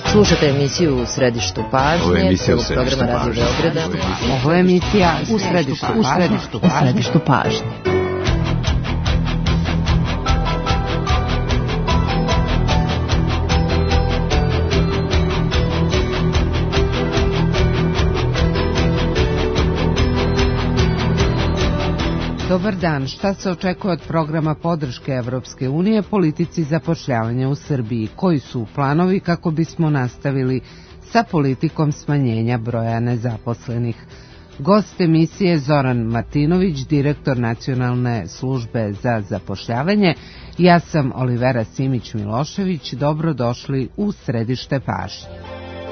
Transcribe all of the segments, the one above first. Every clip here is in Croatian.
Slušate emisiju U središtu pažnje, celog programa Radio Beograda. Ovo je emisija U središtu pažnje. Dobar dan, šta se očekuje od programa podrške Evropske unije politici zapošljavanja u Srbiji? Koji su planovi kako bismo nastavili sa politikom smanjenja broja nezaposlenih? Gost emisije Zoran Martinović, direktor Nacionalne službe za zapošljavanje. Ja sam Olivera Simić-Milošević, dobrodošli u središte pažnje.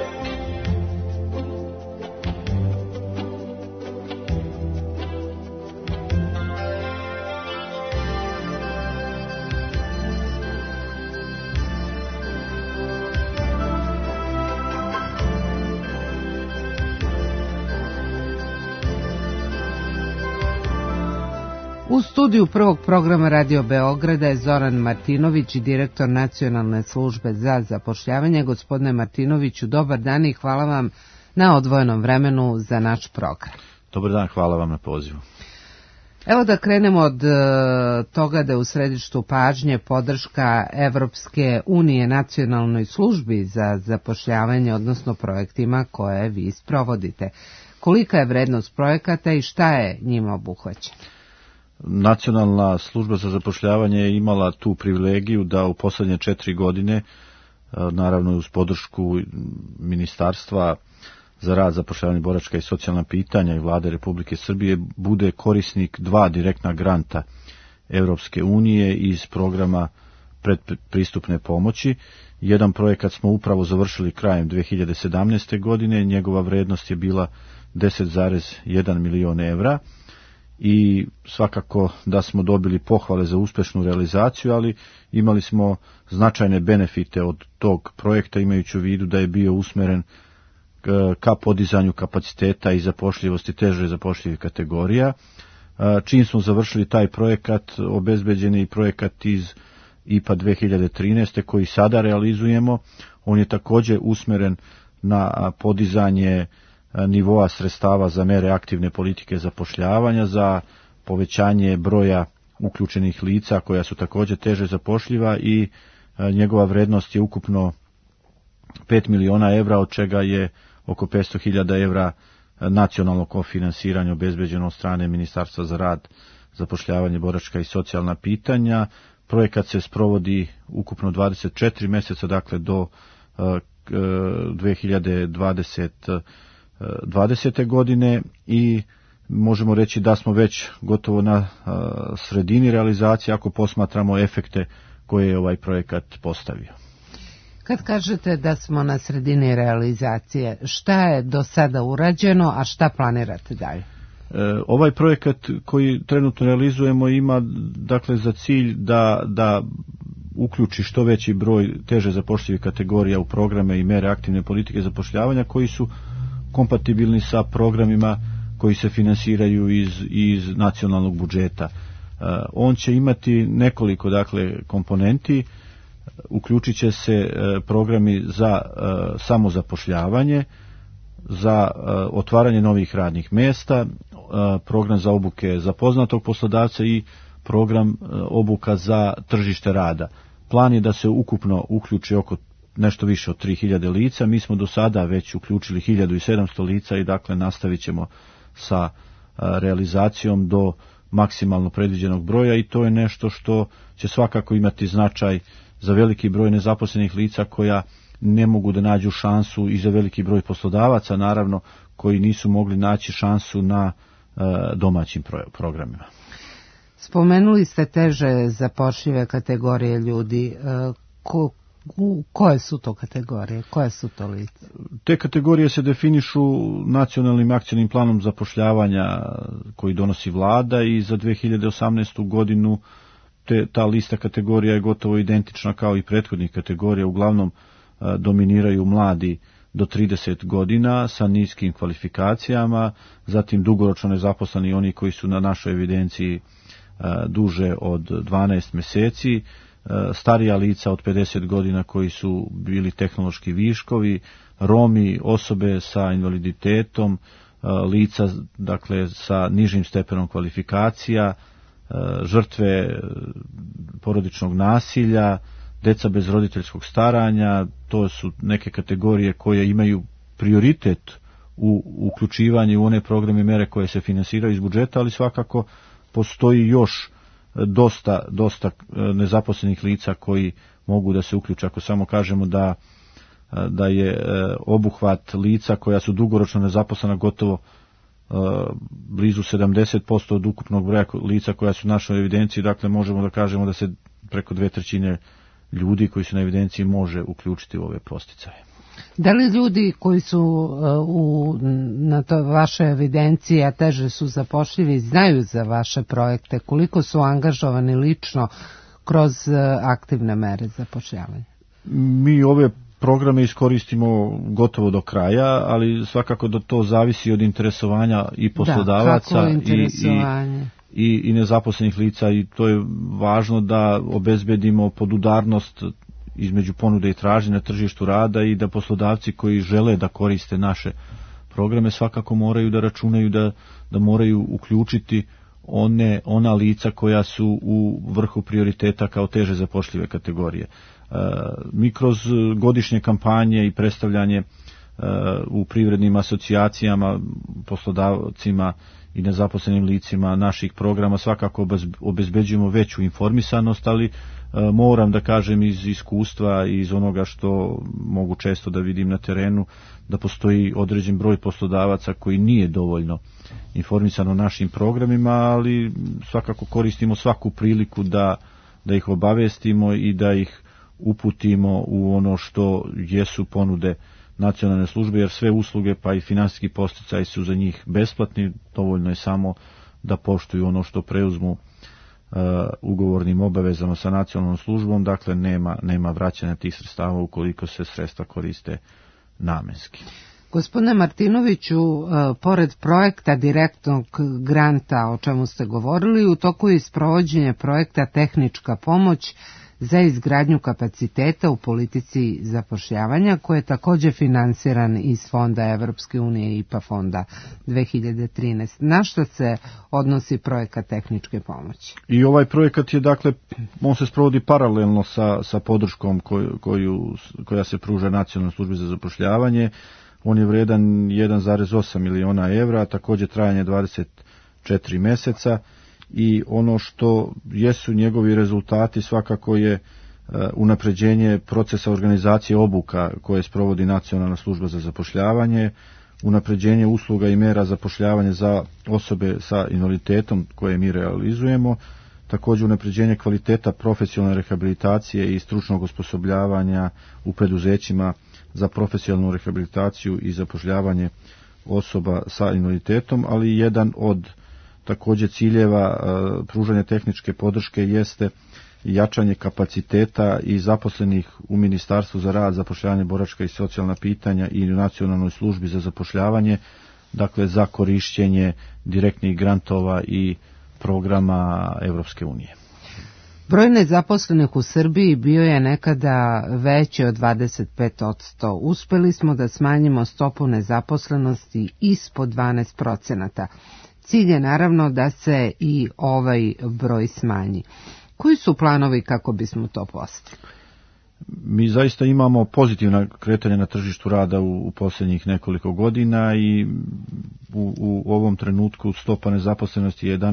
U studiju prvog programa Radio Beograda je Zoran Martinović, direktor Nacionalne službe za zapošljavanje. Gospodine Martinoviću, dobar dan i hvala vam na odvojenom vremenu za naš program. Dobar dan, hvala vam na pozivu. Evo da krenemo od toga da je u središtu pažnje podrška Evropske unije Nacionalnoj službi za zapošljavanje, odnosno projektima koje vi sprovodite. Kolika je vrednost projekata i šta je njima obuhvaćeno? Nacionalna služba za zapošljavanje je imala tu privilegiju da u posljednje 4 godine, naravno uz podršku Ministarstva za rad, zapošljavanje, boračka i socijalna pitanja i Vlade Republike Srbije, bude korisnik 2 direktna granta Evropske unije iz programa predpristupne pomoći. Jedan projekat smo upravo završili krajem 2017. godine, njegova vrednost je bila 10,1 milion evra. I svakako da smo dobili pohvale za uspješnu realizaciju, ali imali smo značajne benefite od tog projekta, imajući u vidu da je bio usmeren ka podizanju kapaciteta i zapošljivosti teže zapošljivih kategorija. Čim smo završili taj projekat, obezbeđen je i projekat iz IPA 2013. koji sada realizujemo. On je također usmeren na podizanje nivoa sredstava za mere aktivne politike zapošljavanja, za povećanje broja uključenih lica koja su također teže zapošljiva i njegova vrednost je ukupno 5 miliona evra, od čega je oko 500.000 evra nacionalno kofinansiranje obezbeđeno od strane Ministarstva za rad, zapošljavanje, boračka i socijalna pitanja. Projekat se sprovodi ukupno 24 mjeseca, dakle do 2020. godine i možemo reći da smo već gotovo na sredini realizacije ako posmatramo efekte koje je ovaj projekat postavio. Kad kažete da smo na sredini realizacije, šta je do sada urađeno, a šta planirate dalje? Ovaj projekat koji trenutno realizujemo ima dakle za cilj da uključi što veći broj teže zapošljivih kategorija u programe i mere aktivne politike zapošljavanja koji su kompatibilni sa programima koji se finansiraju iz nacionalnog budžeta. On će imati nekoliko komponenti, uključit će se programi za samozapošljavanje, za otvaranje novih radnih mjesta, program za obuke za poznatog poslodavca i program obuka za tržište rada. Plan je da se ukupno uključi oko nešto više od 3000 lica. Mi smo do sada već uključili 1700 lica i dakle nastavit ćemo sa realizacijom do maksimalno predviđenog broja i to je nešto što će svakako imati značaj za veliki broj nezaposlenih lica koja ne mogu da nađu šansu i za veliki broj poslodavaca naravno koji nisu mogli naći šansu na domaćim programima. Spomenuli ste teže zapošljive kategorije ljudi. Koje su to kategorije? Koje su to lice? Te kategorije se definišu nacionalnim akcijnim planom zapošljavanja koji donosi vlada i za 2018. godinu ta lista kategorija je gotovo identična kao i prethodnih kategorija. Uglavnom dominiraju mladi do 30 godina sa niskim kvalifikacijama, zatim dugoročno nezaposleni oni koji su na našoj evidenciji duže od 12 mjeseci, starija lica od 50 godina koji su bili tehnološki viškovi, Romi, osobe sa invaliditetom, lica dakle sa nižim stepenom kvalifikacija, žrtve porodičnog nasilja, deca bez roditeljskog staranja. To su neke kategorije koje imaju prioritet u uključivanju u one programe i mere koje se finansiraju iz budžeta, ali svakako postoji još dosta nezaposlenih lica koji mogu da se uključe. Ako samo kažemo da je obuhvat lica koja su dugoročno nezaposlena gotovo blizu 70% od ukupnog broja lica koja su u našoj evidenciji, dakle možemo da kažemo da se preko 2/3 ljudi koji su na evidenciji može uključiti u ove podsticaje. Da li ljudi koji su na to vaše evidencije, a teže su zapošljivi, znaju za vaše projekte? Koliko su angažovani lično kroz aktivne mere zapošljavanja? Mi ove programe iskoristimo gotovo do kraja, ali svakako da to zavisi od interesovanja i poslodavaca i nezaposlenih lica, i to je važno da obezbedimo podudarnost između ponude i tražnje na tržištu rada i da poslodavci koji žele da koriste naše programe svakako moraju da računaju da moraju uključiti ona lica koja su u vrhu prioriteta kao teže zapošljive kategorije. Mi kroz godišnje kampanje i predstavljanje u privrednim asocijacijama, poslodavcima i nezaposlenim licima naših programa svakako obezbeđujemo veću informisanost, ali moram da kažem iz iskustva i iz onoga što mogu često da vidim na terenu, da postoji određen broj poslodavaca koji nije dovoljno informisan o našim programima, ali svakako koristimo svaku priliku da ih obavestimo i da ih uputimo u ono što jesu ponude nacionalne službe, jer sve usluge pa i finansijski podsticaji su za njih besplatni, dovoljno je samo da poštuju ono što preuzmu ugovornim obavezama sa nacionalnom službom, dakle nema vraćanja tih sredstava ukoliko se sredstva koriste namenski. Gospodine Martinoviću, pored projekta direktnog granta o čemu ste govorili, u toku je sprovođenje projekta Tehnička pomoć za izgradnju kapaciteta u politici zapošljavanja, koji je također finansiran iz fonda Evropske unije i IPA fonda 2013. Na što se odnosi projekat tehničke pomoći? I ovaj projekat je, dakle, on se sprovodi paralelno sa podrškom koja se pruža Nacionalnoj službi za zapošljavanje. On je vredan 1,8 miliona evra, također trajanje 24 meseca. I ono što jesu njegovi rezultati svakako je unapređenje procesa organizacije obuka koje sprovodi Nacionalna služba za zapošljavanje, unapređenje usluga i mera zapošljavanja za osobe sa invaliditetom koje mi realizujemo, također unapređenje kvaliteta profesionalne rehabilitacije i stručnog osposobljavanja u preduzećima za profesionalnu rehabilitaciju i zapošljavanje osoba sa invaliditetom, ali jedan od također ciljeva pružanja tehničke podrške jeste jačanje kapaciteta i zaposlenih u Ministarstvu za rad, zapošljavanje, boračka i socijalna pitanja i u Nacionalnoj službi za zapošljavanje, dakle za korišćenje direktnih grantova i programa Evropske unije. Broj nezaposlenih u Srbiji bio je nekada veći od 25%. Uspeli smo da smanjimo stopu nezaposlenosti ispod 12%. Cilj je naravno da se i ovaj broj smanji. Koji su planovi kako bismo to postigli? Mi zaista imamo pozitivna kretanja na tržištu rada u posljednjih nekoliko godina i u ovom trenutku stopa nezaposlenosti je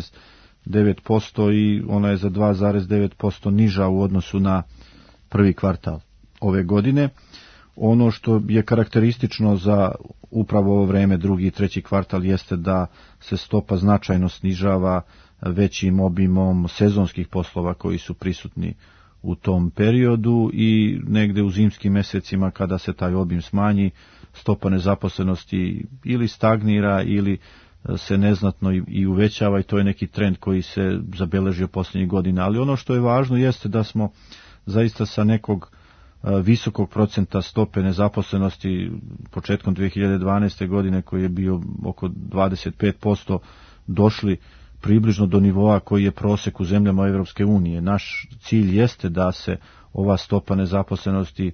11,9% i ona je za 2,9% niža u odnosu na prvi kvartal ove godine. Ono što je karakteristično za upravo ovo vreme, drugi i treći kvartal, jeste da se stopa značajno snižava većim obimom sezonskih poslova koji su prisutni u tom periodu i negde u zimskim mesecima kada se taj obim smanji, stopa nezaposlenosti ili stagnira ili se neznatno i uvećava, i to je neki trend koji se zabeležio posljednjih godina. Ali ono što je važno jeste da smo zaista sa nekog visokog procenta stope nezaposlenosti početkom 2012. godine koji je bio oko 25% došli približno do nivoa koji je prosek u zemljama Evropske unije. Naš cilj jeste da se ova stopa nezaposlenosti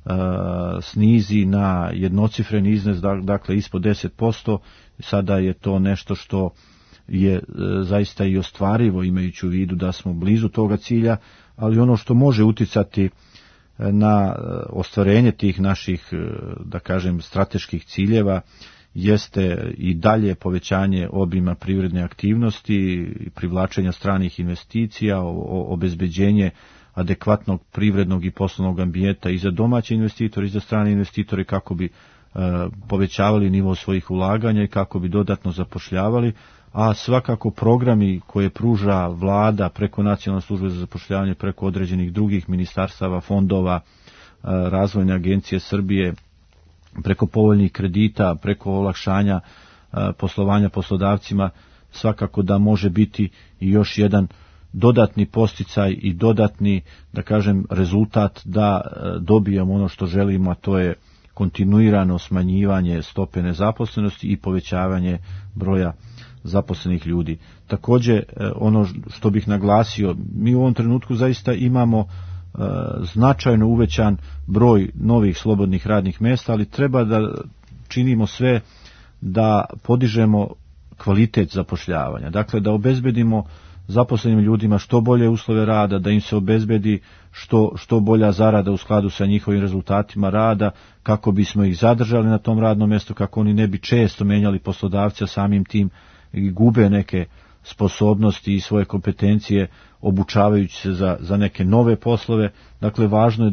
snizi na jednocifreni iznos, dakle ispod 10%. Sada je to nešto što je zaista i ostvarivo, imajući u vidu da smo blizu toga cilja, ali ono što može uticati na ostvarenje tih naših, da kažem, strateških ciljeva jeste i dalje povećanje obima privredne aktivnosti, privlačenja stranih investicija, obezbeđenje adekvatnog privrednog i poslovnog ambijenta i za domaće investitore i za strane investitore kako bi povećavali nivo svojih ulaganja i kako bi dodatno zapošljavali, a svakako programi koje pruža vlada preko Nacionalne službe za zapošljavanje, preko određenih drugih ministarstava, fondova, Razvojne agencije Srbije, preko povoljnih kredita, preko olakšanja poslovanja poslodavcima, svakako da može biti i još jedan dodatni posticaj i dodatni, da kažem, rezultat da dobijemo ono što želimo, a to je kontinuirano smanjivanje stope nezaposlenosti i povećavanje broja zaposlenih ljudi. Također, ono što bih naglasio, mi u ovom trenutku zaista imamo značajno uvećan broj novih slobodnih radnih mjesta, ali treba da činimo sve da podižemo kvalitet zapošljavanja. Dakle, da obezbedimo zaposlenim ljudima što bolje uslove rada, da im se obezbedi što bolja zarada u skladu sa njihovim rezultatima rada, kako bismo ih zadržali na tom radnom mjestu, kako oni ne bi često menjali poslodavca, samim tim i gube neke sposobnosti i svoje kompetencije obučavajući se za neke nove poslove. Dakle, važno je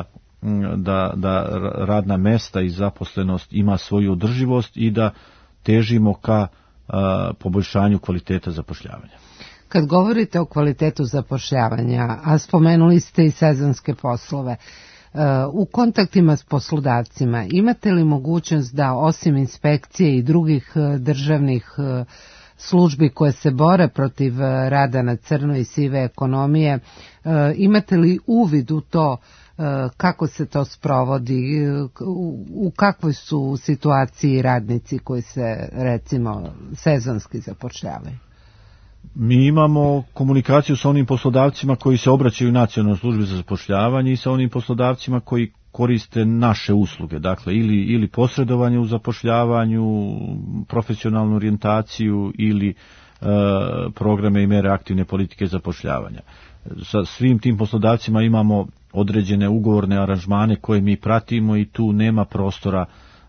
da radna mjesta i zaposlenost ima svoju održivost i da težimo ka poboljšanju kvaliteta zapošljavanja. Kad govorite o kvalitetu zapošljavanja, a spomenuli ste i sezonske poslove, u kontaktima s poslodavcima imate li mogućnost da osim inspekcije i drugih državnih službi koje se bore protiv rada na crno i sive ekonomije, imate li uvid u to kako se to sprovodi, u kakvoj su situaciji radnici koji se recimo sezonski zapošljavaju? Mi imamo komunikaciju sa onim poslodavcima koji se obraćaju Nacionalnoj službi za zapošljavanje i sa onim poslodavcima koji koriste naše usluge, dakle ili posredovanje u zapošljavanju, profesionalnu orijentaciju ili programe i mere aktivne politike zapošljavanja. Sa svim tim poslodavcima imamo određene ugovorne aranžmane koje mi pratimo i tu nema prostora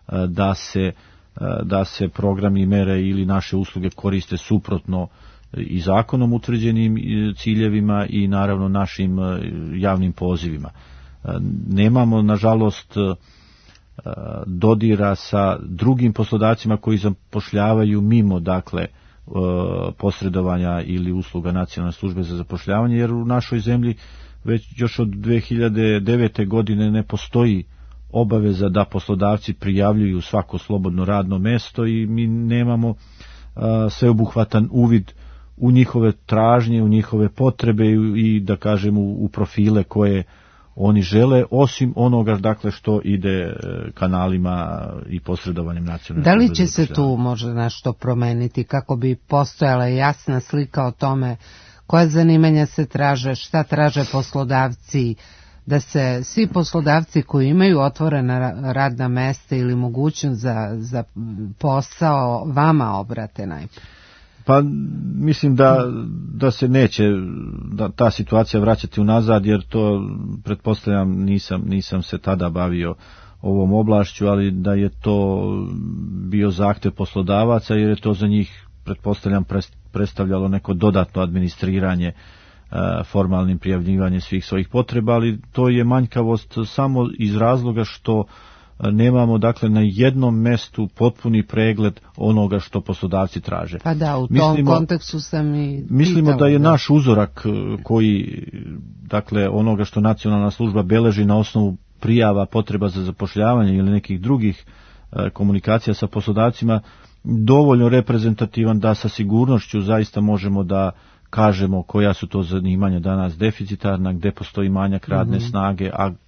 da se programi i mere ili naše usluge koriste suprotno i zakonom utvrđenim ciljevima i naravno našim javnim pozivima. Nemamo, nažalost, dodira sa drugim poslodavcima koji zapošljavaju mimo, dakle, posredovanja ili usluga Nacionalne službe za zapošljavanje, jer u našoj zemlji već još od 2009. godine ne postoji obaveza da poslodavci prijavljuju svako slobodno radno mjesto i mi nemamo sveobuhvatan uvid u njihove tražnje, u njihove potrebe i da kažem u profile koje oni žele, osim onoga, dakle, što ide kanalima i posredovanjem Nacionalne službe. Da li će se tu možda nešto promeniti kako bi postojala jasna slika o tome koja zanimanja se traže, šta traže poslodavci, da se svi poslodavci koji imaju otvorena radna mjesta ili mogućnost za posao vama obrate najprije? Pa mislim da se neće ta situacija vraćati unazad, jer to, pretpostavljam, nisam se tada bavio ovom oblašću, ali da je to bio zahtjev poslodavaca, jer je to za njih, pretpostavljam, predstavljalo neko dodatno administriranje formalnim prijavljivanjem svih svojih potreba, ali to je manjkavost samo iz razloga što nemamo, dakle, na jednom mjestu potpuni pregled onoga što poslodavci traže. Pa da, u tom kontekstu sam i mislimo da je naš uzorak koji, dakle, onoga što Nacionalna služba beleži na osnovu prijava potreba za zapošljavanje ili nekih drugih komunikacija sa poslodavcima, dovoljno reprezentativan da sa sigurnošću zaista možemo da kažemo koja su to zanimanja danas deficitarna, gde postoji manjak radne snage, a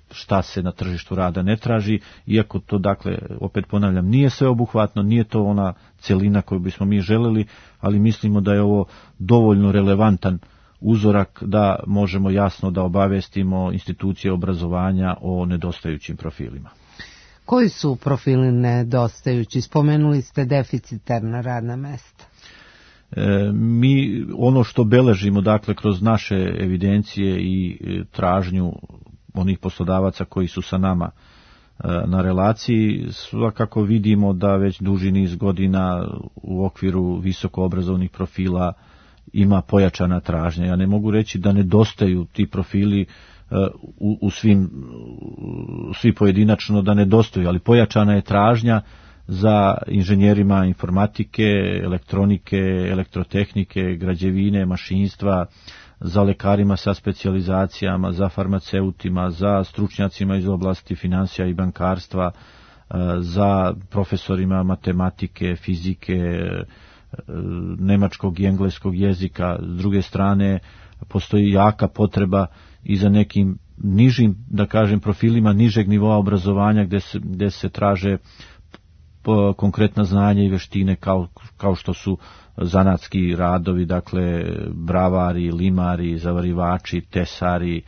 šta se na tržištu rada ne traži, iako to, dakle, opet ponavljam, nije sveobuhvatno, nije to ona celina koju bismo mi želeli, ali mislimo da je ovo dovoljno relevantan uzorak da možemo jasno da obavestimo institucije obrazovanja o nedostajućim profilima. Koji su profili nedostajući? Spomenuli ste deficitarna radna mesta. Mi ono što beležimo, dakle, kroz naše evidencije i tražnju onih poslodavaca koji su sa nama na relaciji, svakako vidimo da već duži niz godina u okviru visokoobrazovnih profila ima pojačana tražnja. Ja ne mogu reći da nedostaju ti profili u svi pojedinačno da nedostaju, ali pojačana je tražnja za inženjerima informatike, elektronike, elektrotehnike, građevine, mašinstva, za lekarima sa specijalizacijama, za farmaceutima, za stručnjacima iz oblasti financija i bankarstva, za profesorima matematike, fizike, nemačkog i engleskog jezika. S druge strane, postoji jaka potreba i za nekim nižim, da kažem, profilima nižeg nivoa obrazovanja gdje se traže konkretna znanja i veštine kao što su zanatski radovi, dakle bravari, limari, zavarivači, tesari.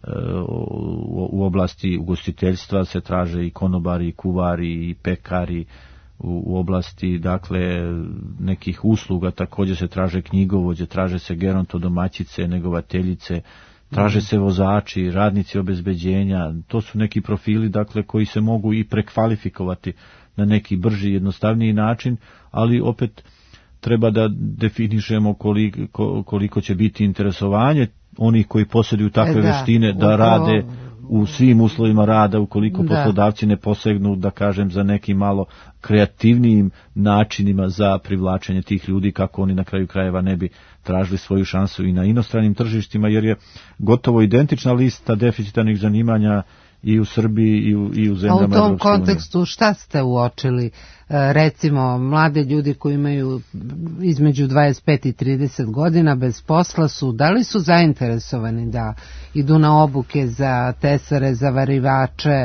U oblasti ugostiteljstva se traže i konobari, i kuvari, i pekari. U oblasti, dakle, nekih usluga također se traže knjigovođe, traže se gerontodomaćice, negovateljice, traže se vozači, radnici obezbeđenja. To su neki profili, dakle, koji se mogu i prekvalifikovati na neki brži i jednostavniji način, ali opet treba da definišemo koliko će biti interesovanje onih koji posjeduju takve veštine da rade u svim uslovima rada, ukoliko poslodavci ne posegnu, da kažem, za nekim malo kreativnijim načinima za privlačenje tih ljudi, kako oni na kraju krajeva ne bi tražili svoju šansu i na inostranim tržištima, jer je gotovo identična lista deficitarnih zanimanja i u Srbiji i u zemljama Evropske unije. A u tom kontekstu šta ste uočili? Recimo, mlade ljudi koji imaju između 25 i 30 godina bez posla su, da li su zainteresovani da idu na obuke za tesare, zavarivače,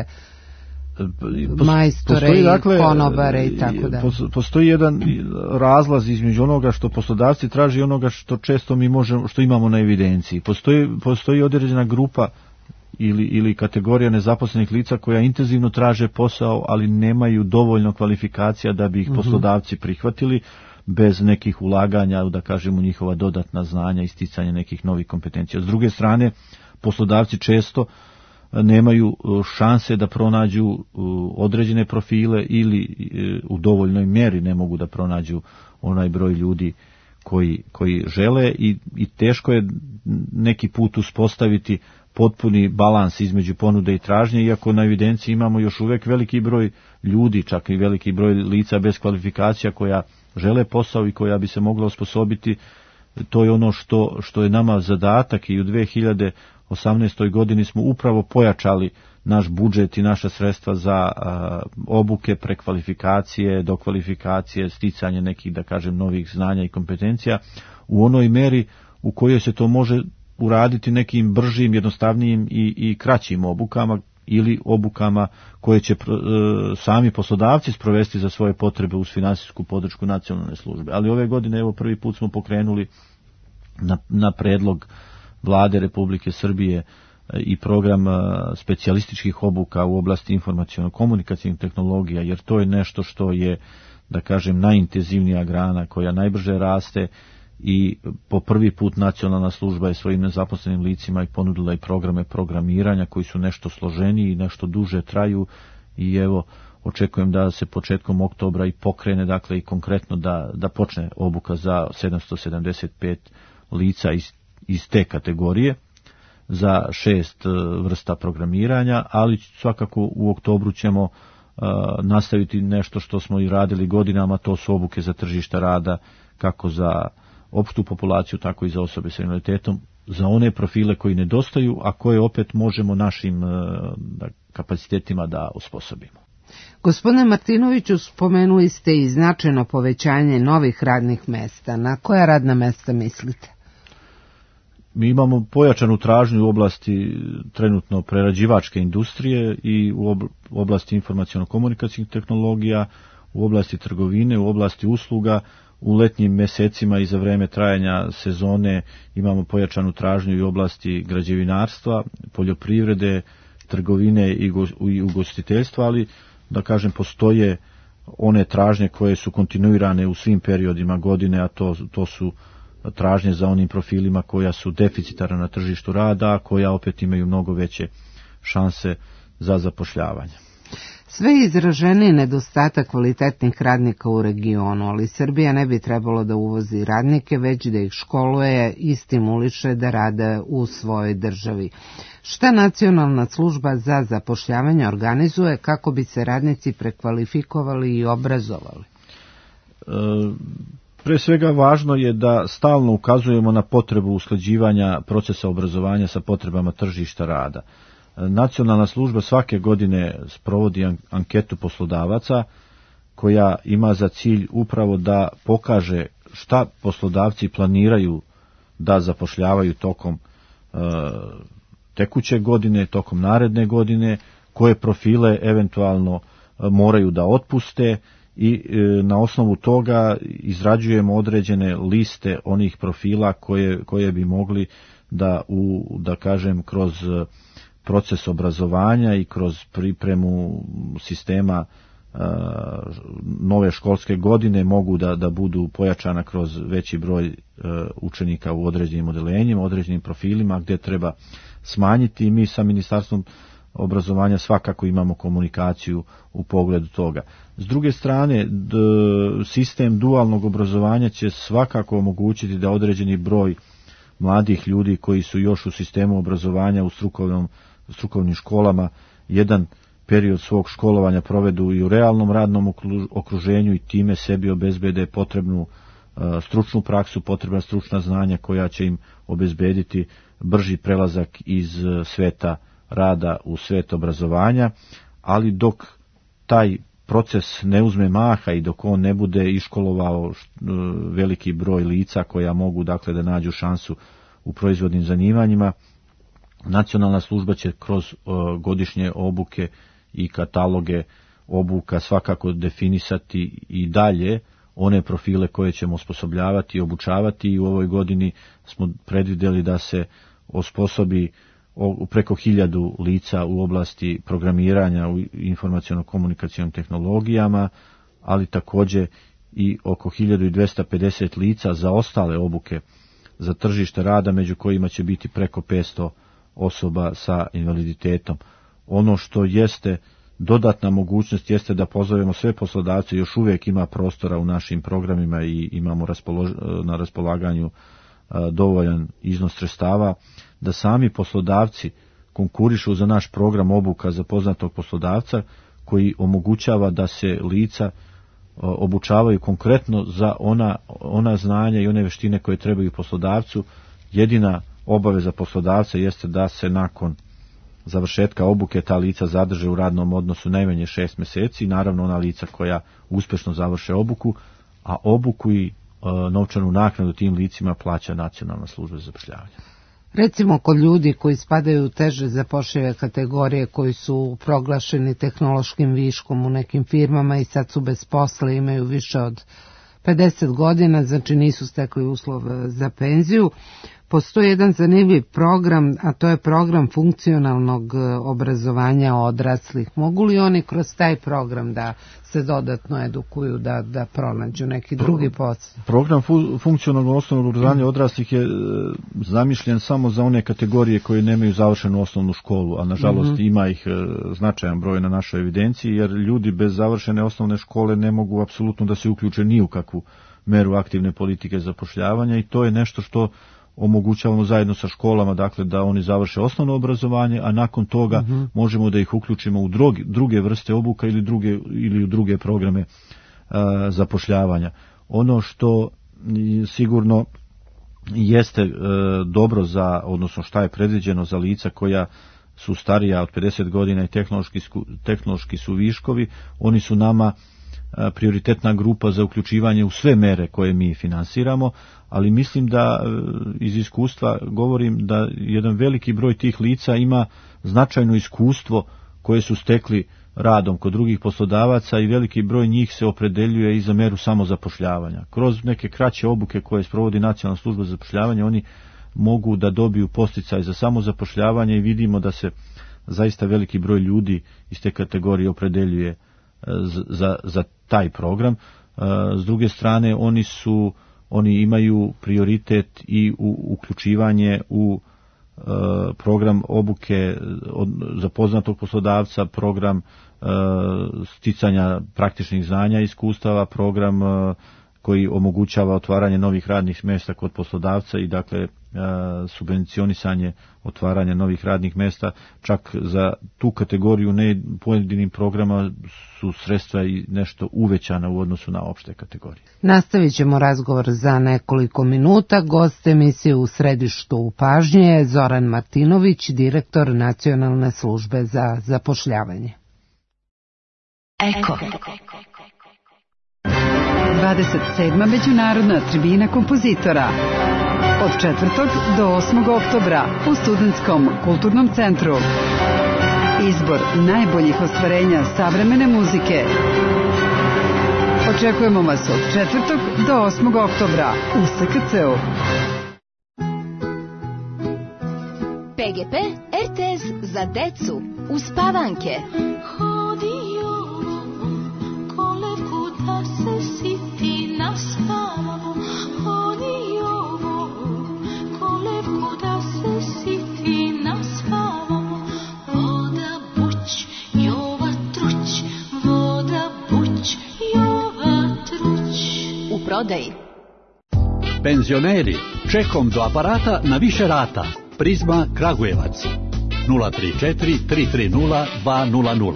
majstore i konobare i tako da? Postoji jedan razlaz između onoga što poslodavci traži i onoga što često mi možemo, što imamo na evidenciji. Postoji određena grupa ili kategorija nezaposlenih lica koja intenzivno traže posao, ali nemaju dovoljno kvalifikacija da bi ih poslodavci prihvatili bez nekih ulaganja, da kažemo, njihova dodatna znanja i sticanje nekih novih kompetencija. S druge strane, poslodavci često nemaju šanse da pronađu određene profile ili u dovoljnoj mjeri ne mogu da pronađu onaj broj ljudi koji žele i teško je neki put uspostaviti potpuni balans između ponude i tražnje, iako na evidenciji imamo još uvijek veliki broj ljudi, čak i veliki broj lica bez kvalifikacija koja žele posao i koja bi se mogla osposobiti. To je ono što je nama zadatak i u 2018. godini smo upravo pojačali naš budžet i naša sredstva za obuke, prekvalifikacije, dokvalifikacije, sticanje nekih, da kažem, novih znanja i kompetencija u onoj meri u kojoj se to može uraditi nekim bržim, jednostavnijim i kraćim obukama ili obukama koje će sami poslodavci sprovesti za svoje potrebe uz finansijsku podršku nacionalne službe. Ali ove godine, evo, prvi put smo pokrenuli na predlog Vlade Republike Srbije i program specijalističkih obuka u oblasti informaciono-komunikacijnih tehnologija, jer to je nešto što je, da kažem, najintenzivnija grana koja najbrže raste i po prvi put nacionalna služba je svojim nezaposlenim licima i ponudila i programe programiranja koji su nešto složeniji i nešto duže traju i evo očekujem da se početkom oktobra i pokrene, dakle, i konkretno da počne obuka za 775 lica iz te kategorije za 6 vrsta programiranja, ali svakako u oktobru ćemo nastaviti nešto što smo i radili godinama, to su obuke za tržište rada, kako za opštu populaciju, tako i za osobe s invaliditetom, za one profile koji nedostaju, a koje opet možemo našim kapacitetima da osposobimo. Gospodine Martinoviću, spomenuli ste i značajno povećanje novih radnih mesta. Na koja radna mesta mislite? Mi imamo pojačanu tražnju u oblasti trenutno prerađivačke industrije i u oblasti informaciono-komunikacijnih tehnologija, u oblasti trgovine, u oblasti usluga. U letnjim mjesecima i za vreme trajanja sezone imamo pojačanu tražnju i u oblasti građevinarstva, poljoprivrede, trgovine i ugostiteljstva, ali da kažem postoje one tražnje koje su kontinuirane u svim periodima godine, a to su tražnje za onim profilima koja su deficitarna na tržištu rada, a koja opet imaju mnogo veće šanse za zapošljavanje. Sve izraženiji nedostatak kvalitetnih radnika u regionu, ali Srbija ne bi trebalo da uvozi radnike, već da ih školuje i stimuliše da rade u svojoj državi. Šta Nacionalna služba za zapošljavanje organizuje kako bi se radnici prekvalifikovali i obrazovali? Pre svega važno je da stalno ukazujemo na potrebu usklađivanja procesa obrazovanja sa potrebama tržišta rada. Nacionalna služba svake godine sprovodi anketu poslodavaca koja ima za cilj upravo da pokaže šta poslodavci planiraju da zapošljavaju tokom tekuće godine, tokom naredne godine, koje profile eventualno moraju da otpuste i na osnovu toga izrađujemo određene liste onih profila koje bi mogli da kažem kroz proces obrazovanja i kroz pripremu sistema nove školske godine mogu da budu pojačana kroz veći broj učenika u određenim odeljenjima, određenim profilima gdje treba smanjiti. Mi sa Ministarstvom obrazovanja svakako imamo komunikaciju u pogledu toga. S druge strane, sistem dualnog obrazovanja će svakako omogućiti da određeni broj mladih ljudi koji su još u sistemu obrazovanja u strukovnim školama jedan period svog školovanja provedu i u realnom radnom okruženju i time sebi obezbede potrebnu stručnu praksu, potrebna stručna znanja koja će im obezbediti brži prelazak iz sveta rada u svet obrazovanja, ali dok taj proces ne uzme maha i dok on ne bude iškolovao veliki broj lica koja mogu dakle da nađu šansu u proizvodnim zanimanjima, Nacionalna služba će kroz godišnje obuke i kataloge obuka svakako definisati i dalje one profile koje ćemo osposobljavati i obučavati i u ovoj godini smo predvidjeli da se osposobi preko 1000 lica u oblasti programiranja u informaciono-komunikacijnim tehnologijama, ali također i oko 1250 lica za ostale obuke za tržište rada, među kojima će biti preko 500 osoba sa invaliditetom. Ono što jeste dodatna mogućnost jeste da pozovemo sve poslodavce, još uvijek ima prostora u našim programima i imamo na raspolaganju dovoljan iznos sredstava, da sami poslodavci konkurišu za naš program obuka za poznatog poslodavca koji omogućava da se lica obučavaju konkretno za ona znanja i one vještine koje trebaju poslodavcu. Jedina obaveza poslodavca jeste da se nakon završetka obuke ta lica zadrže u radnom odnosu najmanje 6 mjeseci, naravno ona lica koja uspješno završe obuku, a obuku i novčanu naknadu tim licima plaća Nacionalna služba za zapošljavanje. Recimo kod ljudi koji spadaju u teže zapošljive kategorije, koji su proglašeni tehnološkim viškom u nekim firmama i sad su bez posla, imaju više od 50 godina, znači nisu stekli uslov za penziju. Postoji jedan zanimljiv program, a to je program funkcionalnog obrazovanja odraslih. Mogu li oni kroz taj program da se dodatno edukuju, da pronađu neki drugi posao? Program funkcionalnog osnovnog obrazovanja odraslih je zamišljen samo za one kategorije koje nemaju završenu osnovnu školu, a nažalost ima ih značajan broj na našoj evidenciji, jer ljudi bez završene osnovne škole ne mogu apsolutno da se uključe ni u kakvu meru aktivne politike zapošljavanja i to je nešto što omogućavamo zajedno sa školama, dakle da oni završe osnovno obrazovanje, a nakon toga možemo da ih uključimo u druge vrste obuka ili u druge programe zapošljavanja. Ono što sigurno jeste dobro odnosno šta je predviđeno za lica koja su starija od 50 godina i tehnološki su viškovi, oni su nama prioritetna grupa za uključivanje u sve mere koje mi finansiramo, ali mislim da iz iskustva govorim da jedan veliki broj tih lica ima značajno iskustvo koje su stekli radom kod drugih poslodavaca i veliki broj njih se opredeljuje i za meru samozapošljavanja. Kroz neke kraće obuke koje sprovodi Nacionalna služba za zapošljavanje oni mogu da dobiju podsticaj za samozapošljavanje i vidimo da se zaista veliki broj ljudi iz te kategorije opredeljuje za taj program. S druge strane oni imaju prioritet i uključivanje u program obuke za poznatog poslodavca, program sticanja praktičnih znanja i iskustava, program koji omogućava otvaranje novih radnih mjesta kod poslodavca i dakle subvencionisanje otvaranja novih radnih mjesta. Čak za tu kategoriju ne pojedinim programa su sredstva i nešto uvećana u odnosu na opšte kategorije. Nastavit ćemo razgovor za nekoliko minuta. Gost emisije U središtu pažnje je Zoran Martinović, direktor Nacionalne službe za zapošljavanje. Eko. 27. međunarodna tribina kompozitora. Od 4. do 8. oktobra u Studentskom kulturnom centru. Izbor najboljih ostvarenja savremene muzike. Očekujemo vas od 4. do 8. oktobra u SKC-u. PGP RTS za decu uspavanke. Prodaji. Penzioneri, čekom do aparata na više rata. Prizma Kragujevac 034 330 200.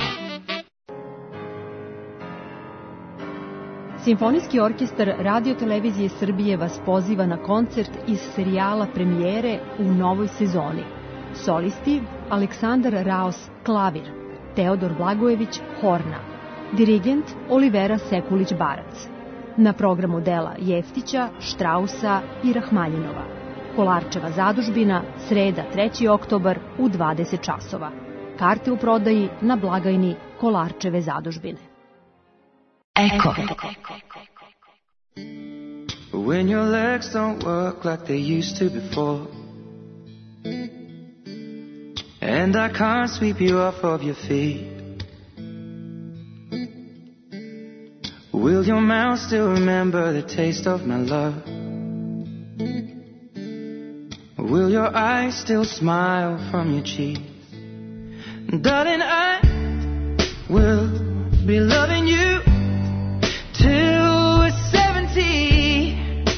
Simfonijski orkestar Radio-televizije Srbije vas poziva na koncert iz serijala Premijere u novoj sezoni. Solisti Aleksandar Raos klavir, Teodor Blagojević horna, dirigent Olivera Sekulić-Barac. Na programu dela Jeftića, Štrausa i Rahmanjinova. Kolarčeva zadužbina, sreda 3. oktobar u 20 časova. Karte u prodaji na blagajni Kolarčeve zadužbine. Eko. When your legs don't work like they used to before, and I can't sweep you off of your feet, will your mouth still remember the taste of my love? Will your eyes still smile from your cheeks? Darling, I will be loving you till we're 70.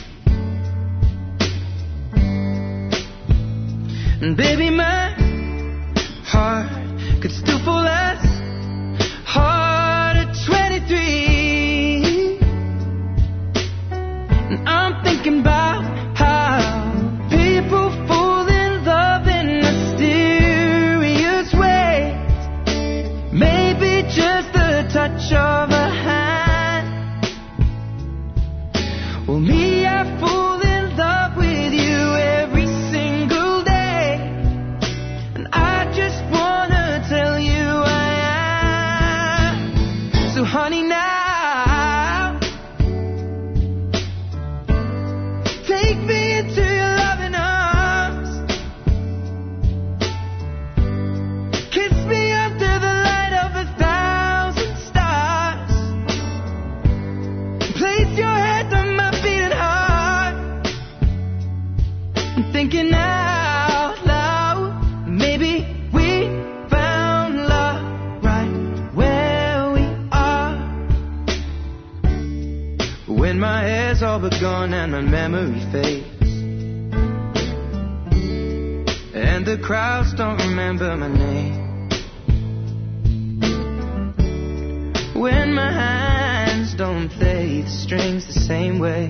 And baby, my heart could still fall as hard at 23. I'm thinking about how people fall in love in mysterious ways. Maybe just the touch of a hand. Well, me, I fall in love with you every single day, and I just wanna tell you I am. So honey, now take me into your loving arms. Kiss me under the light of 1,000 stars. Place your head on my beating heart. I'm thinking out loud, maybe we found love right where we are. When my hair's all but gone and my memory fades, and the crowds don't remember my name, when my hands don't play the strings the same way,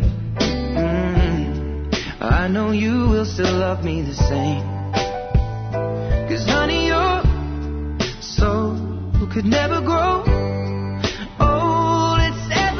I know you will still love me the same. 'Cause honey, your soul could never grow old. It's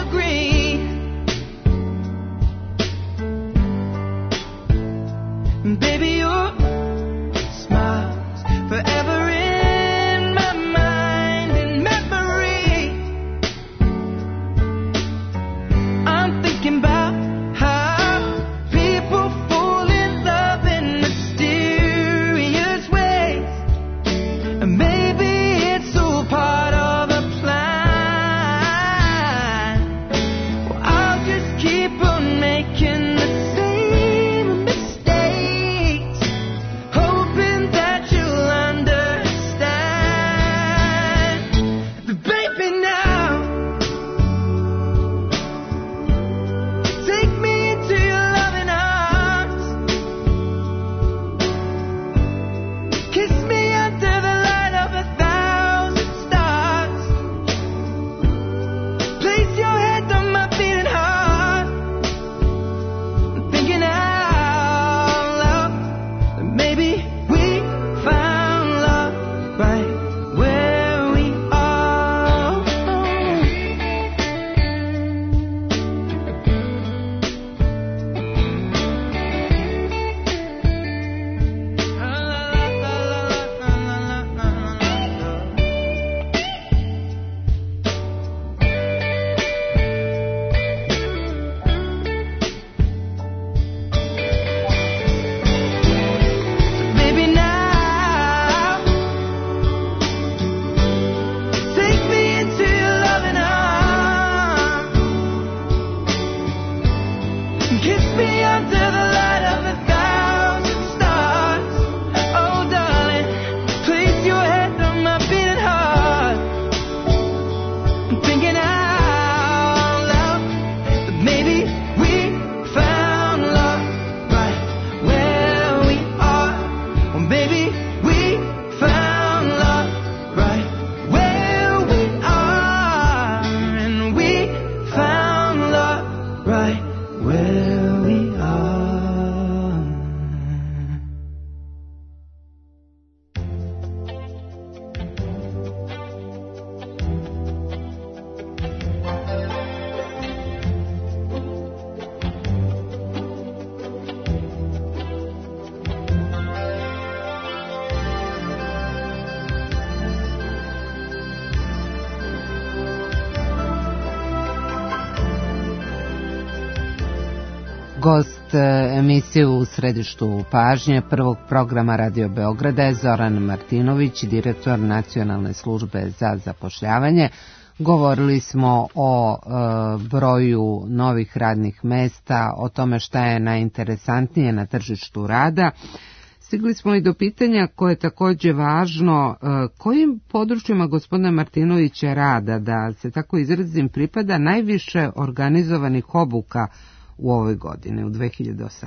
Gost emisije u središtu pažnje prvog programa Radio Beograda je Zoran Martinović, direktor Nacionalne službe za zapošljavanje. Govorili smo o broju novih radnih mesta, o tome šta je najinteresantnije na tržištu rada. Stigli smo i do pitanja koje je također važno, kojim područjima gospodina Martinovića rada, da se tako izrazim, pripada najviše organizovanih obuka u ovoj godini, u 2018.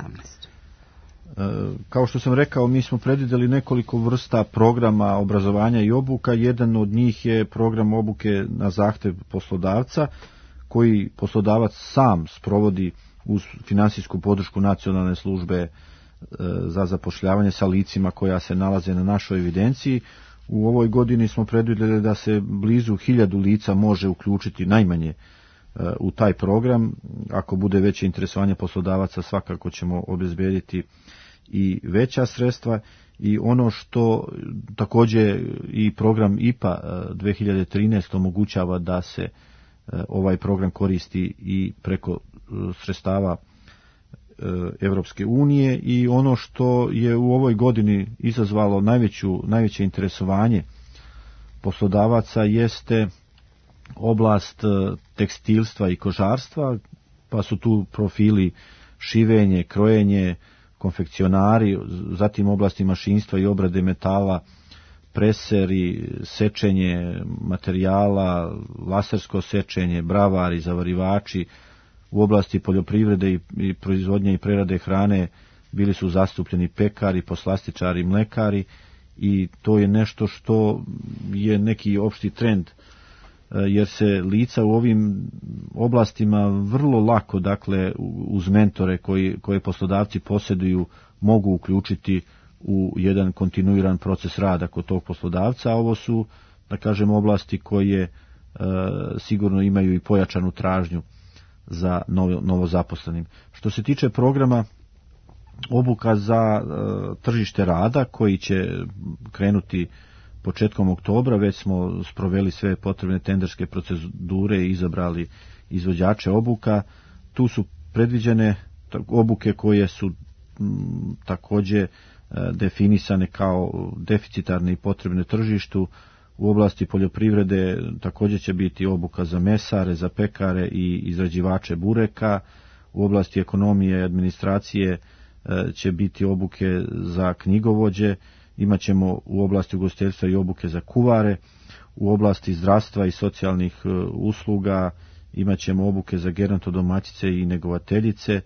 Kao što sam rekao, mi smo predvidjeli nekoliko vrsta programa obrazovanja i obuka. Jedan od njih je program obuke na zahtjev poslodavca, koji poslodavac sam sprovodi uz finansijsku podršku Nacionalne službe za zapošljavanje sa licima koja se nalaze na našoj evidenciji. U ovoj godini smo predvidjeli da se blizu 1000 lica može uključiti najmanje u taj program. Ako bude veće interesovanje poslodavaca, svakako ćemo obezbediti i veća sredstva. I ono što također i program IPA 2013 omogućava da se ovaj program koristi i preko sredstava Evropske unije. I ono što je u ovoj godini izazvalo najveće interesovanje poslodavaca jeste oblast tekstilstva i kožarstva, pa su tu profili šivenje, krojenje, konfekcionari, zatim oblasti mašinstva i obrade metala, preseri, sečenje materijala, lasersko sečenje, bravari, zavarivači. U oblasti poljoprivrede i proizvodnje i prerade hrane bili su zastupljeni pekari, poslastičari, mlekari, i to je nešto što je neki opšti trend, jer se lica u ovim oblastima vrlo lako, dakle uz mentore koje poslodavci posjeduju, mogu uključiti u jedan kontinuiran proces rada kod tog poslodavca. A ovo su, da kažem, oblasti koje sigurno imaju i pojačanu tražnju za novozaposlenim. Što se tiče programa obuka za tržište rada, koji će krenuti početkom oktobra, već smo sproveli sve potrebne tenderske procedure i izabrali izvođače obuka. Tu su predviđene obuke koje su također definisane kao deficitarne i potrebne tržištu. U oblasti poljoprivrede također će biti obuka za mesare, za pekare i izrađivače bureka. U oblasti ekonomije i administracije će biti obuke za knjigovođe. Imaćemo u oblasti ugostiteljstva i obuke za kuvare. U oblasti zdravstva i socijalnih usluga imaćemo obuke za gerontodomaćice i negovateljice.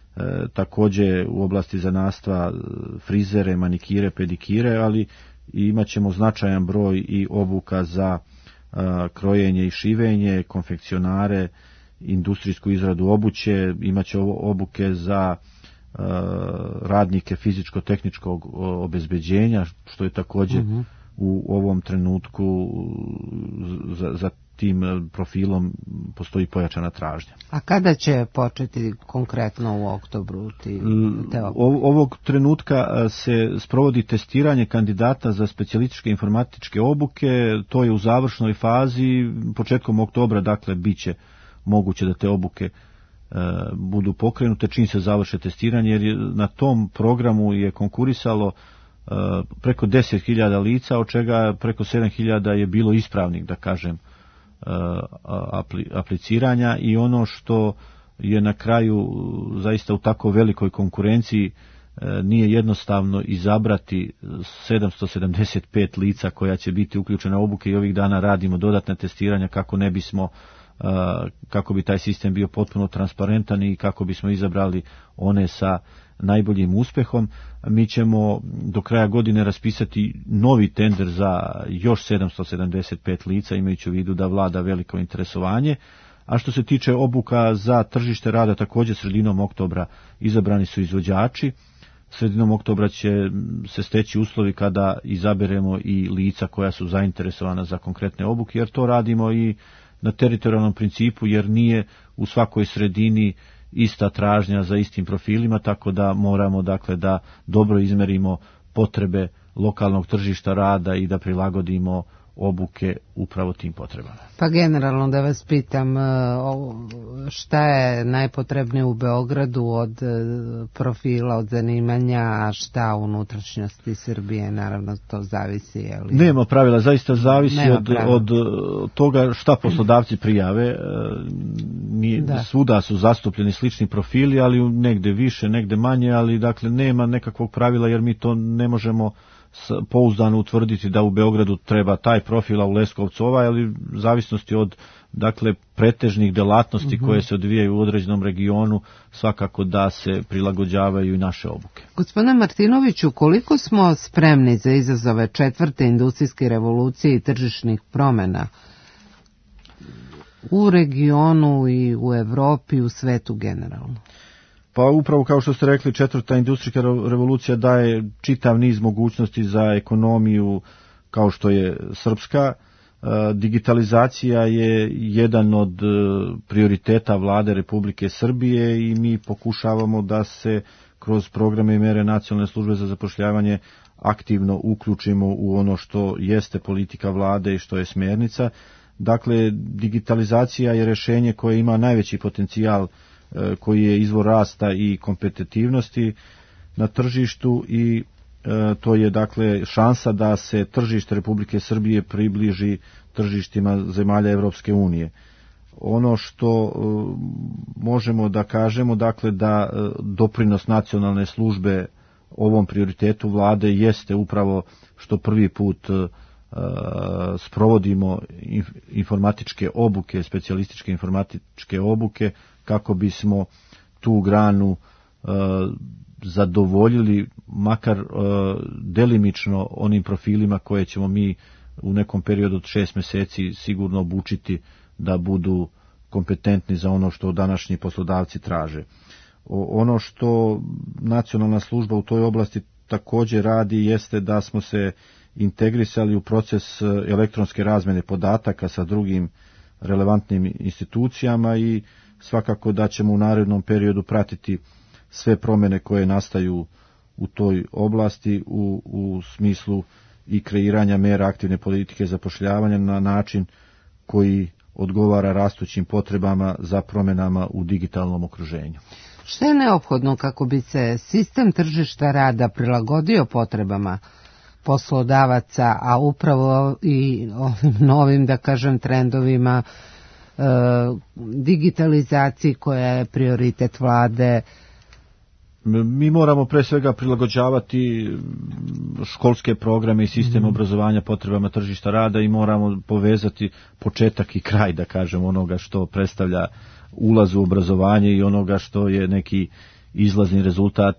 Također u oblasti zanatstva frizere, manikire, pedikire, ali imaćemo značajan broj i obuka za krojenje i šivenje, konfekcionare, industrijsku izradu obuće. Imaće obuke za radnike fizičko-tehničkog obezbeđenja, što je također u ovom trenutku za tim profilom postoji pojačana tražnja. A kada će početi konkretno u oktobru te ovog trenutka se sprovodi testiranje kandidata za specijalističke informatičke obuke. To je u završnoj fazi. Početkom oktobra, dakle, bit će moguće da te obuke budu pokrenute čim se završe testiranje, jer na tom programu je konkurisalo preko 10.000 lica, od čega preko 7.000 je bilo ispravnih, da kažem, apliciranja. I ono što je na kraju zaista u tako velikoj konkurenciji, nije jednostavno izabrati 775 lica koja će biti uključena u obuke, i ovih dana radimo dodatna testiranja kako bi taj sistem bio potpuno transparentan i kako bismo izabrali one sa najboljim uspehom. Mi ćemo do kraja godine raspisati novi tender za još 775 lica, imajući u vidu da vlada veliko interesovanje. A što se tiče obuka za tržište rada, također sredinom oktobra izabrani su izvođači. Sredinom oktobra će se steći uslovi kada izaberemo i lica koja su zainteresovana za konkretne obuke, jer to radimo i na teritorijalnom principu, jer nije u svakoj sredini ista tražnja za istim profilima, tako da moramo, dakle, da dobro izmerimo potrebe lokalnog tržišta rada i da prilagodimo obuke upravo tim potrebama. Pa generalno da vas pitam, šta je najpotrebnije u Beogradu od profila, od zanimanja, a šta u unutrašnjosti Srbije, naravno to zavisi. Ali... Nema pravila, zaista zavisi od toga šta poslodavci prijave. Svuda su zastupljeni slični profili, ali negde više, negde manje, ali dakle nema nekakvog pravila jer mi to ne možemo pouzdano utvrditi da u Beogradu treba taj profil, a u Leskovcu ovaj, ali u zavisnosti od dakle pretežnih delatnosti koje se odvijaju u određenom regionu svakako da se prilagođavaju i naše obuke. Gospodine Martinoviću, koliko smo spremni za izazove četvrte industrijske revolucije i tržišnih promjena u regionu i u Evropi i u svetu generalno? Pa upravo kao što ste rekli, četvrta industrijska revolucija daje čitav niz mogućnosti za ekonomiju kao što je srpska. Digitalizacija je jedan od prioriteta vlade Republike Srbije i mi pokušavamo da se kroz programe i mere Nacionalne službe za zapošljavanje aktivno uključimo u ono što jeste politika vlade i što je smjernica. Dakle, digitalizacija je rješenje koje ima najveći potencijal, koji je izvor rasta i kompetitivnosti na tržištu i to je dakle šansa da se tržište Republike Srbije približi tržištima zemalja Evropske unije. Ono što možemo da kažemo, dakle da doprinos nacionalne službe ovom prioritetu vlade jeste upravo što prvi put sprovodimo informatičke obuke, specijalističke informatičke obuke kako bismo tu granu zadovoljili makar delimično onim profilima koje ćemo mi u nekom periodu od 6 mjeseci sigurno obučiti da budu kompetentni za ono što današnji poslodavci traže. Ono što nacionalna služba u toj oblasti također radi jeste da smo se integrisali u proces elektronske razmjene podataka sa drugim relevantnim institucijama i svakako da ćemo u narednom periodu pratiti sve promjene koje nastaju u toj oblasti u smislu i kreiranja mera aktivne politike zapošljavanja na način koji odgovara rastućim potrebama za promjenama u digitalnom okruženju. Što je neophodno kako bi se sistem tržišta rada prilagodio potrebama poslodavaca, a upravo i ovim novim, da kažem, trendovima digitalizaciji koja je prioritet vlade? Mi moramo pre svega prilagođavati školske programe i sistem obrazovanja potrebama tržišta rada i moramo povezati početak i kraj, da kažem, onoga što predstavlja ulaz u obrazovanje i onoga što je neki izlazni rezultat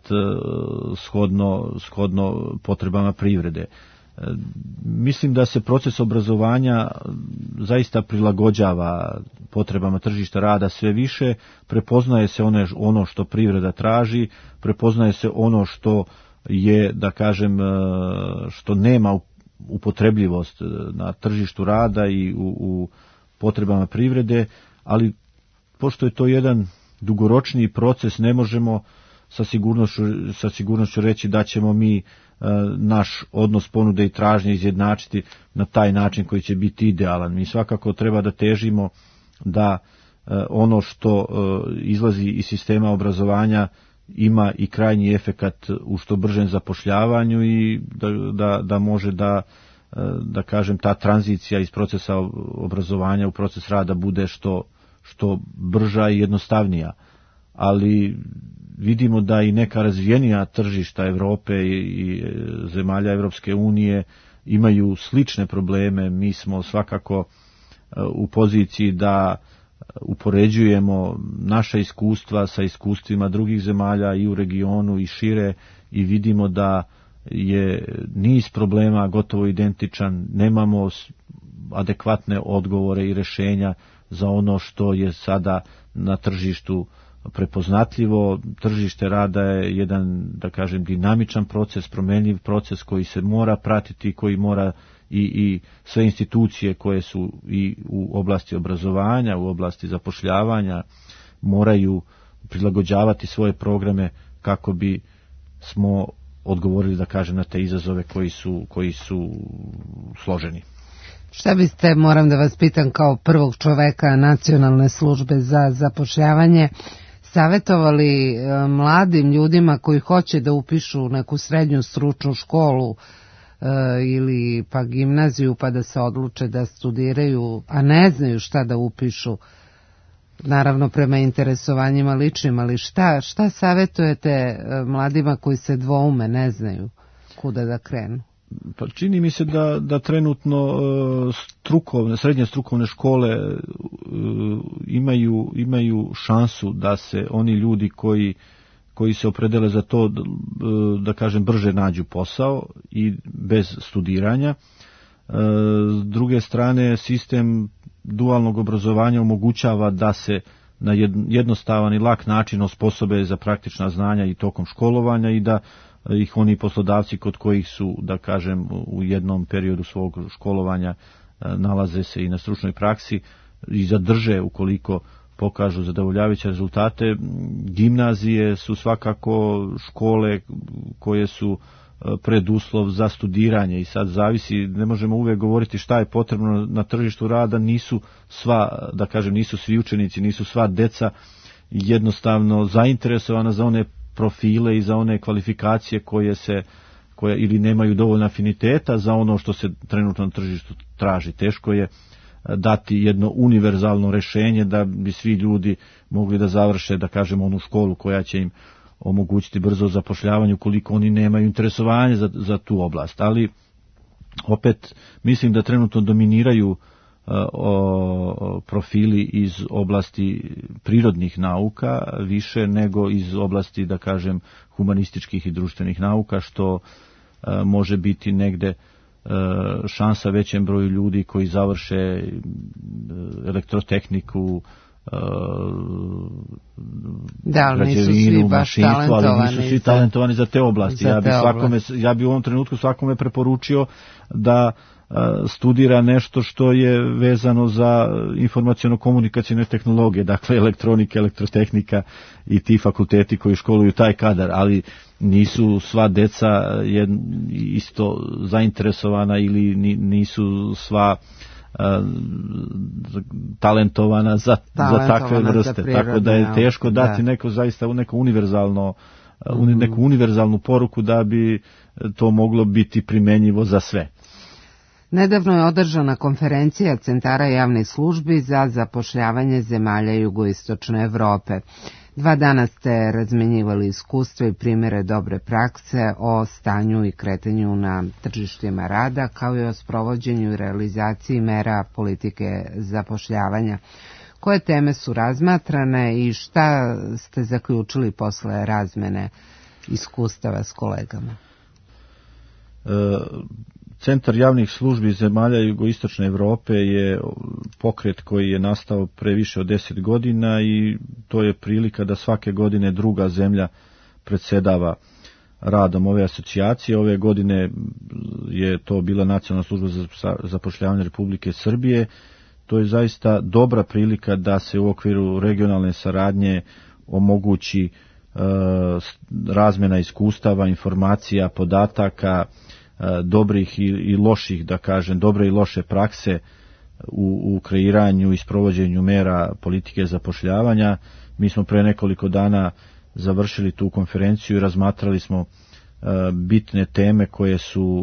shodno potrebama privrede. Mislim da se proces obrazovanja zaista prilagođava potrebama tržišta rada sve više, prepoznaje se ono što privreda traži, prepoznaje se ono što je, da kažem, što nema upotrebljivost na tržištu rada i u potrebama privrede, ali pošto je to jedan dugoročniji proces, ne možemo sa sigurnošću reći da ćemo mi naš odnos ponude i tražnje izjednačiti na taj način koji će biti idealan. Mi svakako treba da težimo da ono što izlazi iz sistema obrazovanja ima i krajnji efekat u što bržem zapošljavanju i da može da kažem ta tranzicija iz procesa obrazovanja u proces rada bude što brža i jednostavnija. Ali vidimo da i neka razvijenija tržišta Europe i zemalja Evropske unije imaju slične probleme. Mi smo svakako u poziciji da upoređujemo naša iskustva sa iskustvima drugih zemalja i u regionu i šire i vidimo da je niz problema gotovo identičan, nemamo adekvatne odgovore i rješenja za ono što je sada na tržištu prepoznatljivo. Tržište rada je jedan, da kažem, dinamičan proces, promjenjiv proces koji se mora pratiti, koji mora i sve institucije koje su i u oblasti obrazovanja, u oblasti zapošljavanja moraju prilagođavati svoje programe kako bi smo odgovorili, da kažem, na te izazove koji su složeni. Šta biste, moram da vas pitam kao prvog čoveka Nacionalne službe za zapošljavanje, savjetovali mladim ljudima koji hoće da upišu neku srednju stručnu školu ili pa gimnaziju pa da se odluče da studiraju, a ne znaju šta da upišu, naravno prema interesovanjima ličnim, ali šta savjetujete mladima koji se dvoume, ne znaju kuda da krenu? Pa čini mi se da trenutno srednje strukovne škole imaju šansu da se oni ljudi koji se opredele za to, da kažem, brže nađu posao i bez studiranja. S druge strane, sistem dualnog obrazovanja omogućava da se na jednostavan i lak način osposobe za praktična znanja i tokom školovanja i da ih oni poslodavci kod kojih su, da kažem, u jednom periodu svog školovanja nalaze se i na stručnoj praksi i zadrže ukoliko pokažu zadovoljavajuće rezultate. Gimnazije su svakako škole koje su preduslov za studiranje i sad zavisi, ne možemo uvijek govoriti šta je potrebno na tržištu rada, nisu sva, da kažem, nisu svi učenici, nisu sva deca jednostavno zainteresovana za one profile i za one kvalifikacije koje ili nemaju dovoljno afiniteta za ono što se trenutno na tržištu traži. Teško je dati jedno univerzalno rješenje da bi svi ljudi mogli da završe, da kažemo, onu školu koja će im omogućiti brzo zapošljavanje ukoliko oni nemaju interesovanje za tu oblast. Ali opet mislim da trenutno dominiraju profili iz oblasti prirodnih nauka više nego iz oblasti, da kažem, humanističkih i društvenih nauka, što može biti negde šansa većem broju ljudi koji završe elektrotehniku, građevinu, mašinstvo, ali nisu svi talentovani za te oblasti. Ja bi u ovom trenutku svakome preporučio da studira nešto što je vezano za informaciono-komunikacijne tehnologije, dakle elektronika, elektrotehnika i ti fakulteti koji školuju taj kadar, ali nisu sva deca isto zainteresovana ili nisu sva talentovana za takve vrste, tako da je teško dati neku univerzalnu poruku da bi to moglo biti primenjivo za sve. Nedavno je održana konferencija centara javnih službi za zapošljavanje zemalja jugoistočne Evrope. 2 dana ste razmenjivali iskustva i primjere dobre prakse o stanju i kretanju na tržištima rada, kao i o sprovođenju i realizaciji mera politike zapošljavanja. Koje teme su razmatrane i šta ste zaključili posle razmene iskustava s kolegama? Centar javnih službi zemalja jugoistočne Evrope je pokret koji je nastao pre više od 10 godina i to je prilika da svake godine druga zemlja predsjedava radom ove asocijacije. Ove godine je to bila Nacionalna služba za zapošljavanje Republike Srbije. To je zaista dobra prilika da se u okviru regionalne saradnje omogući razmjena iskustava, informacija, podataka, dobrih i loših, da kažem, dobre i loše prakse u kreiranju i sprovođenju mera politike zapošljavanja. Mi smo pre nekoliko dana završili tu konferenciju i razmatrali smo bitne teme koje su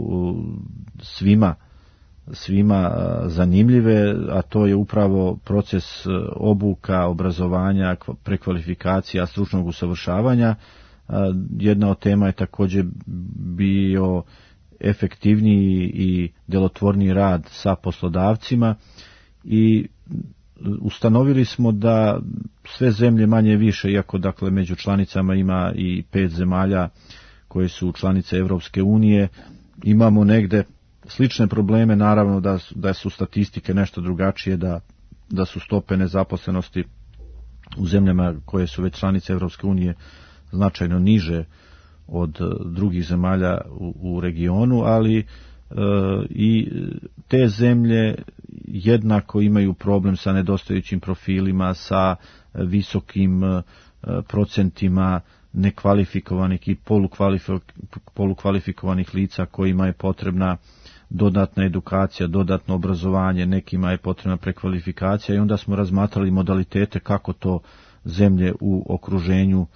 svima zanimljive, a to je upravo proces obuka, obrazovanja, prekvalifikacija, stručnog usavršavanja. Jedna od tema je također bio efektivniji i djelotvorniji rad sa poslodavcima i ustanovili smo da sve zemlje manje više, iako dakle među članicama ima i 5 zemalja koje su članice Europske unije, imamo negde slične probleme, naravno da su statistike nešto drugačije, da su stope nezaposlenosti u zemljama koje su već članice Europske unije značajno niže od drugih zemalja u regionu, ali i te zemlje jednako imaju problem sa nedostajućim profilima, sa visokim procentima nekvalifikovanih i polukvalifikovanih lica kojima je potrebna dodatna edukacija, dodatno obrazovanje, nekima je potrebna prekvalifikacija i onda smo razmatrali modalitete kako to zemlje u okruženju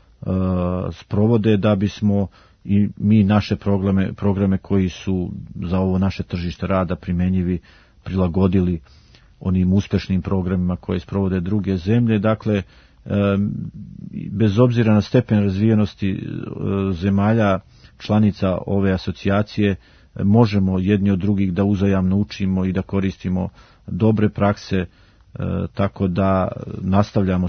sprovode da bismo i mi naše programe koji su za ovo naše tržište rada primenjivi prilagodili onim uspešnim programima koje sprovode druge zemlje. Dakle, bez obzira na stepen razvijenosti zemalja članica ove asocijacije, možemo jedni od drugih da uzajamno učimo i da koristimo dobre prakse, tako da nastavljamo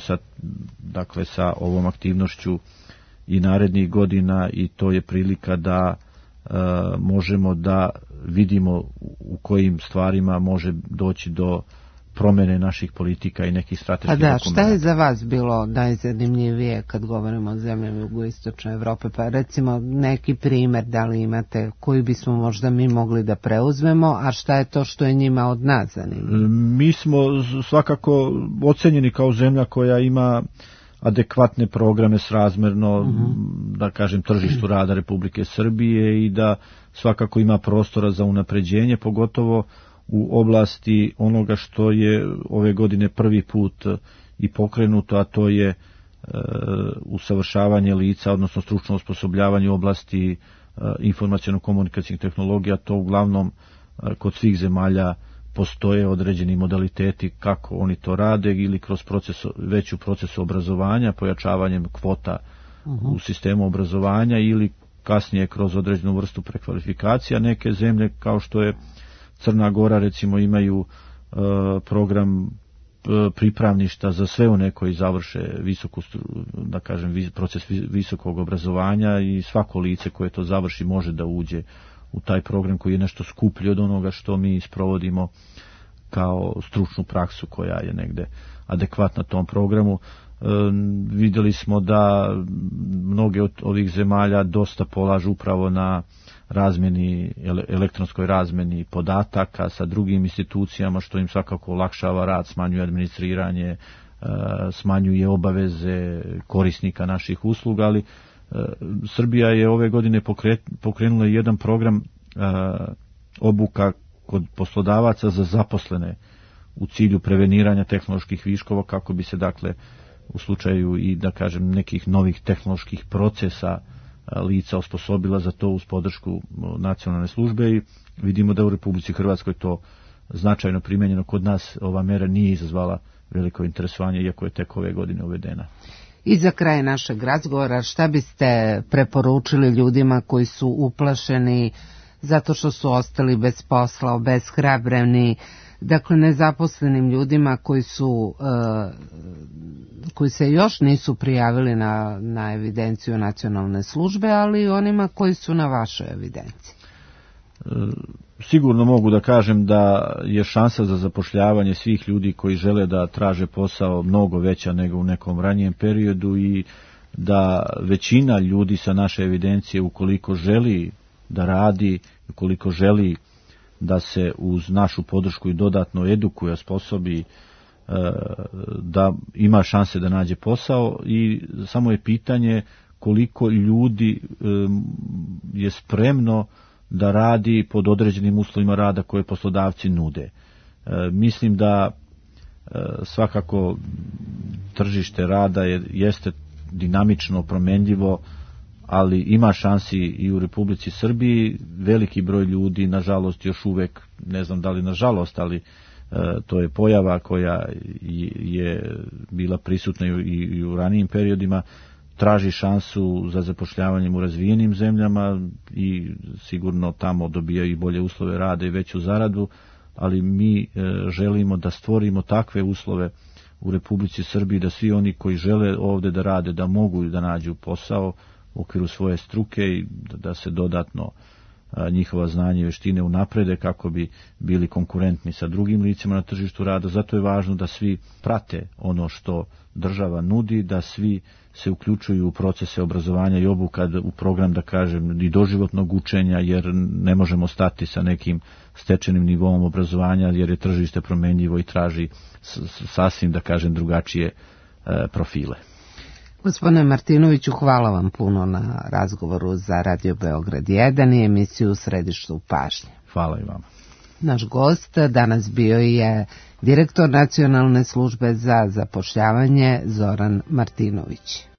sa ovom aktivnošću i narednih godina i to je prilika da možemo da vidimo u kojim stvarima može doći do promjene naših politika i nekih strateških dokumenta. Šta je za vas bilo najzanimljivije kad govorimo o zemljama jugoistočne Evrope? Pa recimo neki primjer da li imate koji bismo možda mi mogli da preuzmemo, a šta je to što je njima od nas zanimljivo? Mi smo svakako ocenjeni kao zemlja koja ima adekvatne programe srazmerno, da kažem, tržištu rada Republike Srbije i da svakako ima prostora za unapređenje, pogotovo u oblasti onoga što je ove godine prvi put i pokrenuto, a to je usavršavanje lica, odnosno stručno osposobljavanje u oblasti informaciono-komunikacijnih tehnologija. To uglavnom kod svih zemalja postoje određeni modaliteti kako oni to rade ili kroz veću procesu obrazovanja, pojačavanjem kvota u sistemu obrazovanja ili kasnije kroz određenu vrstu prekvalifikacija. Neke zemlje kao što je Crna Gora recimo imaju program pripravništa za sve one koji završe proces visokog obrazovanja i svako lice koje to završi može da uđe u taj program koji je nešto skuplji od onoga što mi sprovodimo kao stručnu praksu koja je negde adekvatna tom programu. Vidjeli smo da mnoge od ovih zemalja dosta polažu upravo na elektronskoj razmeni podataka sa drugim institucijama, što im svakako olakšava rad, smanjuje administriranje, smanjuje obaveze korisnika naših usluga, ali Srbija je ove godine pokrenula jedan program obuka kod poslodavaca za zaposlene u cilju preveniranja tehnoloških viškova kako bi se dakle u slučaju i da kažem nekih novih tehnoloških procesa lica osposobila za to uz podršku nacionalne službe i vidimo da u Republici Hrvatskoj to značajno primjenjeno. Kod nas ova mera nije izazvala veliko interesovanje iako je tek ove godine uvedena. I za kraj našeg razgovora, šta biste preporučili ljudima koji su uplašeni zato što su ostali bez posla, obeshrabreni, dakle nezaposlenim ljudima koji se još nisu prijavili na evidenciju nacionalne službe, ali i onima koji su na vašoj evidenciji? Sigurno mogu da kažem da je šansa za zapošljavanje svih ljudi koji žele da traže posao mnogo veća nego u nekom ranijem periodu i da većina ljudi sa naše evidencije ukoliko želi da radi, ukoliko želi da se uz našu podršku i dodatno edukuje, osposobi, da ima šanse da nađe posao i samo je pitanje koliko ljudi je spremno da radi pod određenim uslovima rada koje poslodavci nude. Mislim da svakako tržište rada jeste dinamično, promenljivo, ali ima šansi i u Republici Srbiji. Veliki broj ljudi, nažalost, još uvek, ne znam da li nažalost, ali to je pojava koja je bila prisutna i u ranijim periodima, traži šansu za zapošljavanjem u razvijenim zemljama i sigurno tamo dobijaju i bolje uslove rada i veću zaradu, ali mi želimo da stvorimo takve uslove u Republici Srbiji da svi oni koji žele ovde da rade, da mogu da nađu posao u okviru svoje struke i da se dodatno njihova znanja i vještine unaprede kako bi bili konkurentni sa drugim licima na tržištu rada. Zato je važno da svi prate ono što država nudi, da svi se uključuju u procese obrazovanja i obuka, u program, da kažem, i doživotnog učenja, jer ne možemo stati sa nekim stečenim nivom obrazovanja, jer je tržište promenljivo i traži sasvim, da kažem, drugačije profile. Gospodine Martinoviću, hvala vam puno na razgovoru za Radio Beograd 1 i emisiju U središtu pažnje. Hvala i vama. Naš gost danas bio je direktor Nacionalne službe za zapošljavanje Zoran Martinović.